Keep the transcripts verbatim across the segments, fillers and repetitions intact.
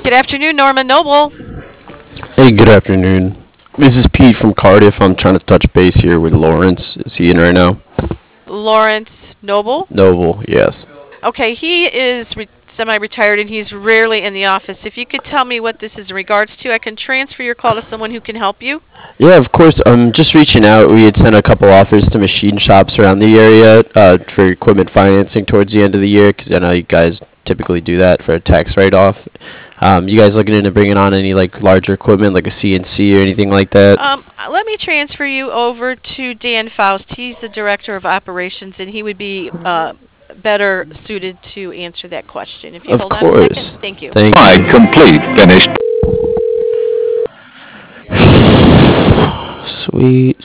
Good afternoon, Norman Noble. Hey, good afternoon. This is Pete from Cardiff. I'm trying to touch base here with Lawrence. Is he in right now? Lawrence Noble. Noble, yes. Okay, he is re- semi-retired and he's rarely in the office. If you could tell me what this is in regards to, I can transfer your call to someone who can help you. Yeah, of course. I'm just reaching out. We had sent a couple offers to machine shops around the area uh, for equipment financing towards the end of the year, because I know you guys typically do that for a tax write-off. Um, you guys looking into bringing on any like larger equipment, like a C N C or anything like that? Um, let me transfer you over to Dan Faust. He's the director of operations, and he would be uh, better suited to answer that question. If you Of hold on a second, course. thank you. Thank Right, you. complete, finished. Sweet.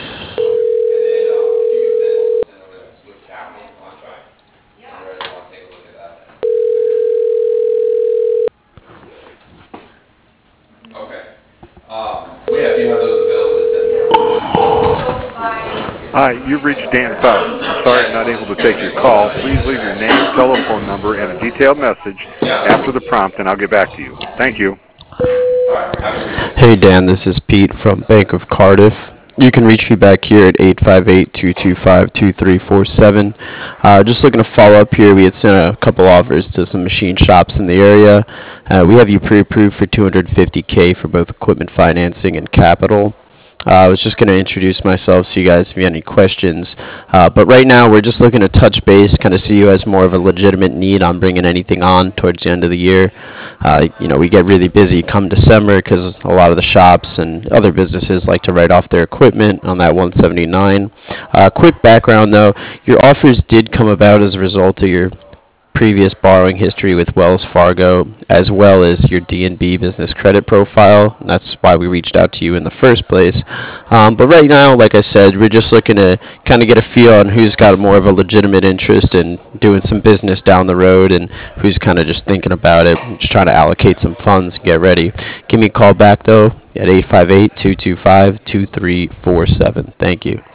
Hi, you've reached Dan Faust. I'm sorry I'm not able to take your call. Please leave your name, telephone number, and a detailed message after the prompt, and I'll get back to you. Thank you. Hey Dan, this is Pete from Bank of Cardiff. You can reach me back here at eight five eight, two two five, two three four seven. Uh, just looking to follow up here. We had sent a couple offers to some machine shops in the area. Uh, we have you pre-approved for two hundred fifty K for both equipment financing and capital. Uh, I was just going to introduce myself, so you guys, if you have any questions. Uh, but right now, we're just looking to touch base, kind of see you as more of a legitimate need on bringing anything on towards the end of the year. Uh, you know, we get really busy come December because a lot of the shops and other businesses like to write off their equipment on that one seventy-nine. Uh, quick background, though, your offers did come about as a result of your previous borrowing history with Wells Fargo, as well as your D N B business credit profile. And that's why we reached out to you in the first place. Um, but right now, like I said, we're just looking to kind of get a feel on who's got more of a legitimate interest in doing some business down the road and who's kind of just thinking about it, just trying to allocate some funds and get ready. Give me a call back, though, at eight five eight, two two five, two three four seven. Thank you.